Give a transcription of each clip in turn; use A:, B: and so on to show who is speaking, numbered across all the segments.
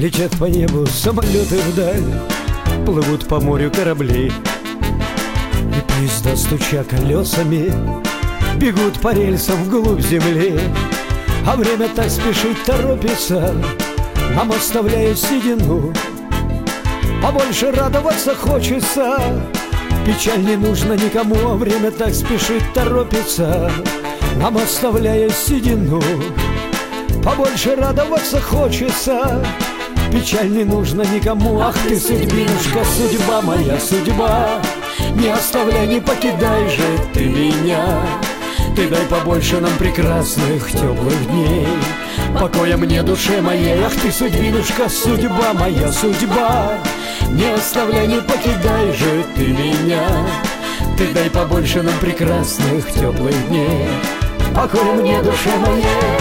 A: Летят по небу самолеты вдаль, плывут по морю корабли, и поезда, стуча колесами, бегут по рельсам вглубь земли. А время так спешит, торопится, нам оставляя седину. Побольше радоваться хочется, печаль не нужно никому. А время так спешит, торопится, нам оставляя седину. Побольше радоваться хочется, печаль не нужно никому. Ах ты, судьбинушка, судьба моя, судьба, не оставляй, не покидай же ты меня. Ты дай побольше нам прекрасных теплых дней, покоя мне, душе моей. Ах ты, судьбинушка, судьба моя, судьба, не оставляй, не покидай же ты меня. Ты дай побольше нам прекрасных теплых дней, покоя мне, душе моей.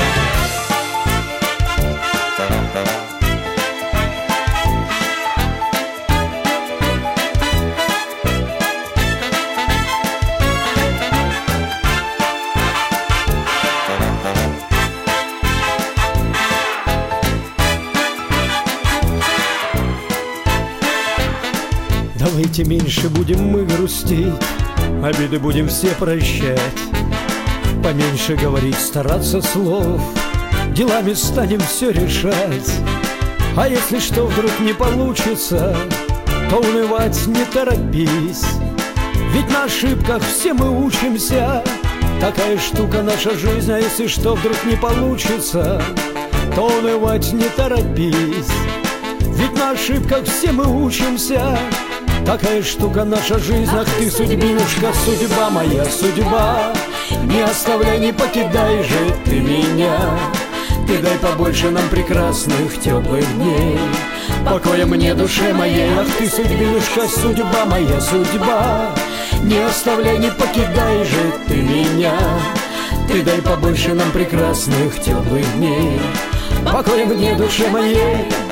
A: Давайте меньше будем мы грустить, обиды будем все прощать. Поменьше говорить, стараться слов, делами станем все решать. А если что вдруг не получится, то унывать не торопись, ведь на ошибках все мы учимся. Такая штука наша жизнь. А если что вдруг не получится, то унывать не торопись, ведь на ошибках все мы учимся. Такая штука наша жизнь. Ах ты, судьбинушка, судьба моя, судьба, не оставляй, не покидай же ты меня. Ты дай побольше нам прекрасных теплых дней, покоя мне, душе моей. Ах ты, судьбинушка, судьба моя, судьба, не оставляй, не покидай же ты меня. Ты дай побольше нам прекрасных теплых дней, покоя мне, душе моей.